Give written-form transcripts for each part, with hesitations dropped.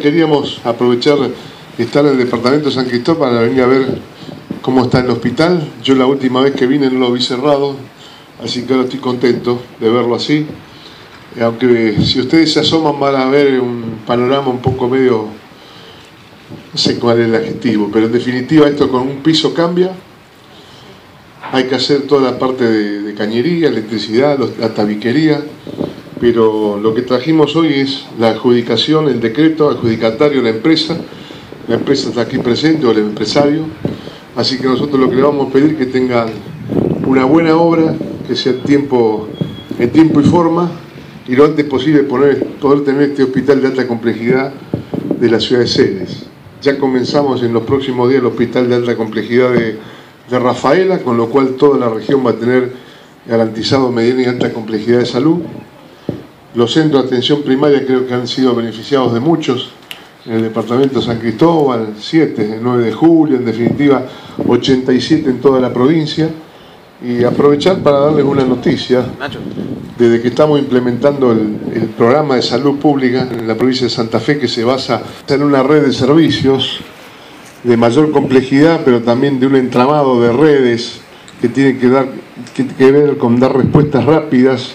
queríamos aprovechar estar en el departamento de San Cristóbal para venir a ver cómo está el hospital. Yo la última vez que vine no lo vi cerrado, así que ahora estoy contento de verlo así. Aunque si ustedes se asoman van a ver un panorama un poco medio, no sé cuál es el adjetivo, pero en definitiva esto con un piso cambia. Hay que hacer toda la parte de cañería, electricidad, la tabiquería, pero lo que trajimos hoy es la adjudicación, el decreto adjudicatario de la empresa. La empresa está aquí presente, o el empresario, así que nosotros lo que le vamos a pedir es que tengan una buena obra, que sea en tiempo y forma, y lo antes posible poder tener este hospital de alta complejidad de la ciudad de Ceres. Ya comenzamos en los próximos días el hospital de alta complejidad de Rafaela, con lo cual toda la región va a tener garantizado mediana y alta complejidad de salud. Los centros de atención primaria creo que han sido beneficiados de muchos, en el departamento de San Cristóbal, 7, el 9 de julio, en definitiva 87 en toda la provincia. Y aprovechar para darles una noticia. Desde que estamos implementando el programa de salud pública en la provincia de Santa Fe, que se basa en una red de servicios de mayor complejidad, pero también de un entramado de redes que tiene que ver con dar respuestas rápidas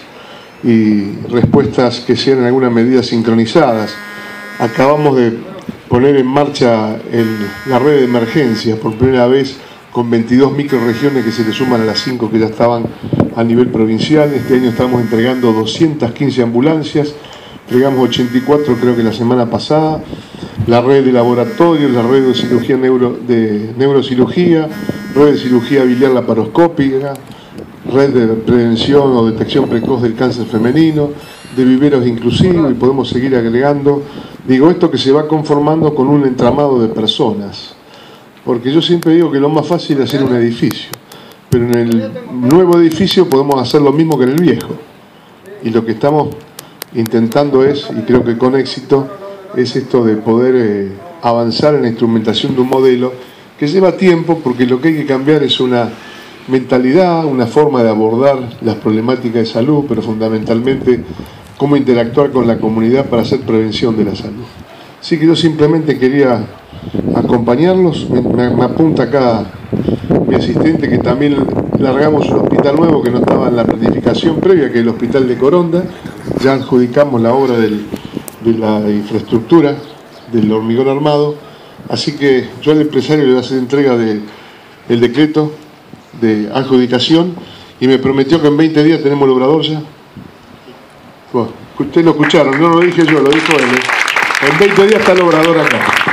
y respuestas que sean en alguna medida sincronizadas. Acabamos de poner en marcha la red de emergencias por primera vez, con 22 microregiones que se le suman a las 5 que ya estaban a nivel provincial. Este año estamos entregando 215 ambulancias, entregamos 84 creo que la semana pasada, la red de laboratorios, la red de cirugía neurocirugía, red de cirugía biliar laparoscópica, red de prevención o detección precoz del cáncer femenino, de viveros inclusivos, y podemos seguir agregando. Digo esto que se va conformando con un entramado de personas, porque yo siempre digo que lo más fácil es hacer un edificio, pero en el nuevo edificio podemos hacer lo mismo que en el viejo, y lo que estamos intentando es, y creo que con éxito, es esto de poder avanzar en la instrumentación de un modelo que lleva tiempo, porque lo que hay que cambiar es una mentalidad, una forma de abordar las problemáticas de salud, pero fundamentalmente cómo interactuar con la comunidad para hacer prevención de la salud. Así que yo simplemente quería acompañarlos. Me apunta acá mi asistente que también largamos un hospital nuevo que no estaba en la planificación previa, que es el hospital de Coronda. Ya adjudicamos la obra de la infraestructura del hormigón armado, así que yo al empresario le voy a hacer entrega del decreto de adjudicación, y me prometió que en 20 días tenemos el obrador ya. Bueno, ustedes lo escucharon, no lo dije yo, lo dijo él. En 20 días está el obrador acá.